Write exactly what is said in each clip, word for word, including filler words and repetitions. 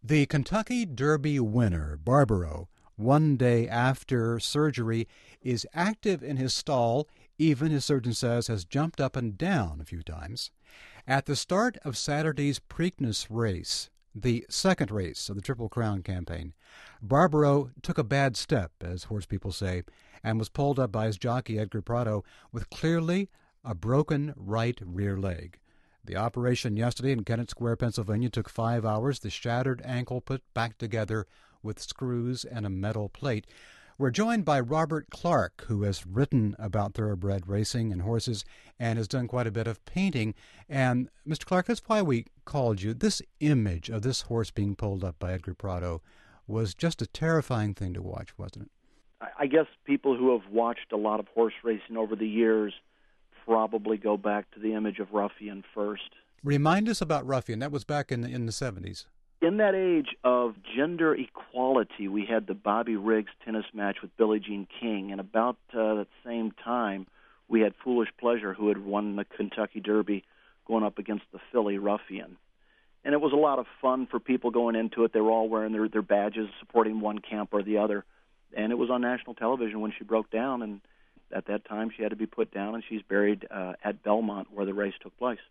The Kentucky Derby winner, Barbaro, one day after surgery, is active in his stall, even, his surgeon says, has jumped up and down a few times. At the start of Saturday's Preakness race, the second race of the Triple Crown campaign, Barbaro took a bad step, as horse people say, and was pulled up by his jockey, Edgar Prado, with clearly a broken right rear leg. The operation yesterday in Kennett Square, Pennsylvania, took five hours. The shattered ankle put back together with screws and a metal plate. We're joined by Robert Clark, who has written about thoroughbred racing and horses and has done quite a bit of painting. And, Mister Clark, that's why we called you. This image of this horse being pulled up by Edgar Prado was just a terrifying thing to watch, wasn't it? I guess people who have watched a lot of horse racing over the years probably go back to the image of Ruffian first. Remind us about Ruffian. That was back in the, in the seventies. In that age of gender equality, we had the Bobby Riggs tennis match with Billie Jean King, and about uh, that same time, we had Foolish Pleasure, who had won the Kentucky Derby, going up against the filly Ruffian. And it was a lot of fun for people going into it. They were all wearing their, their badges, supporting one camp or the other. And it was on national television when she broke down, and at that time she had to be put down, and she's buried uh, at Belmont where the race took place.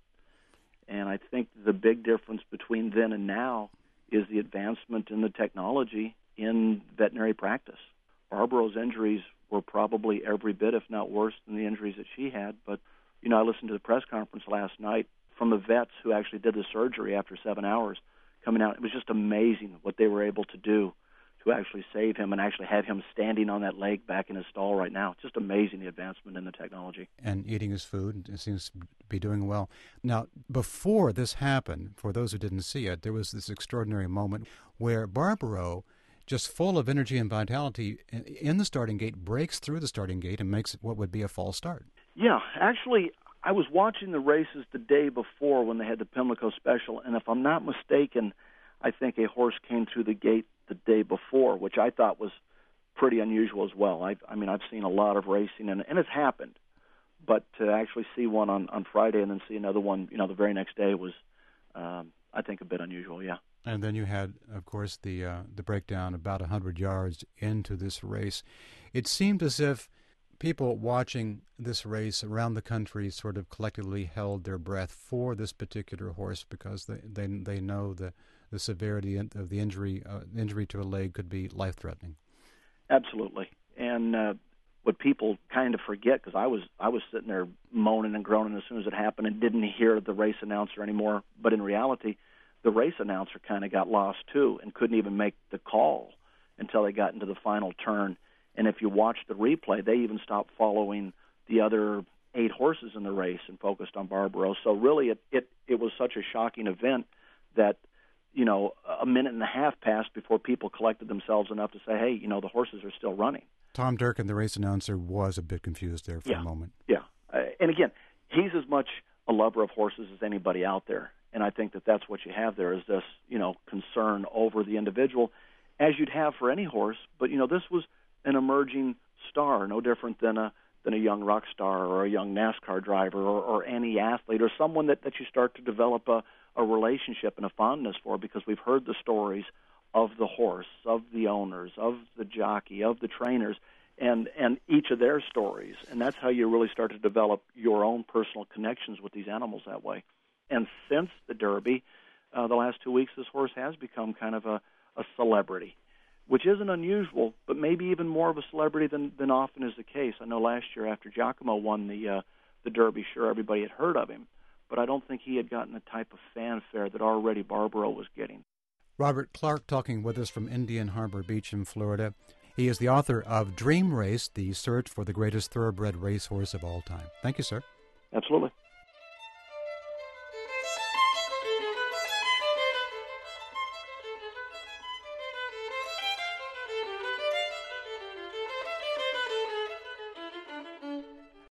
And I think the big difference between then and now is the advancement in the technology in veterinary practice. Barbaro's injuries were probably every bit, if not worse, than the injuries that she had. But, you know, I listened to the press conference last night from the vets who actually did the surgery after seven hours coming out. It was just amazing what they were able to do to actually save him and actually have him standing on that leg back in his stall right now. It's just amazing, the advancement in the technology. And eating his food, it seems to be doing well. Now, before this happened, for those who didn't see it, there was this extraordinary moment where Barbaro, just full of energy and vitality, in the starting gate, breaks through the starting gate and makes what would be a false start. Yeah, actually, I was watching the races the day before when they had the Pimlico Special, and if I'm not mistaken, I think a horse came through the gate the day before, which I thought was pretty unusual as well. I, I mean, I've seen a lot of racing, and, and it's happened, but to actually see one on, on Friday and then see another one, you know, the very next day was, um, I think, a bit unusual, yeah. And then you had, of course, the uh, the breakdown about one hundred yards into this race. It seemed as if people watching this race around the country sort of collectively held their breath for this particular horse because they they, they know the the severity of the injury uh, injury to a leg could be life-threatening. Absolutely. And uh, what people kind of forget, because I was I was sitting there moaning and groaning as soon as it happened and didn't hear the race announcer anymore, but in reality, the race announcer kind of got lost too and couldn't even make the call until they got into the final turn. And if you watch the replay, they even stopped following the other eight horses in the race and focused on Barbaro. So really, it, it, it was such a shocking event that, you know, a minute and a half passed before people collected themselves enough to say, hey, you know, the horses are still running. Tom Durkin, the race announcer, was a bit confused there for yeah. a moment. Yeah. Uh, and again, he's as much a lover of horses as anybody out there. And I think that that's what you have there is this, you know, concern over the individual, as you'd have for any horse. But, you know, this was an emerging star, no different than a than a young rock star or a young NASCAR driver or, or any athlete or someone that, that you start to develop a, a relationship and a fondness for, because we've heard the stories of the horse, of the owners, of the jockey, of the trainers, and, and each of their stories. And that's how you really start to develop your own personal connections with these animals that way. And since the Derby, uh, the last two weeks, this horse has become kind of a, a celebrity, which isn't unusual, but maybe even more of a celebrity than, than often is the case. I know last year after Giacomo won the uh, the Derby, sure, everybody had heard of him, but I don't think he had gotten the type of fanfare that already Barbaro was getting. Robert Clark talking with us from Indian Harbor Beach in Florida. He is the author of Dream Race, the search for the greatest thoroughbred racehorse of all time. Thank you, sir. Absolutely.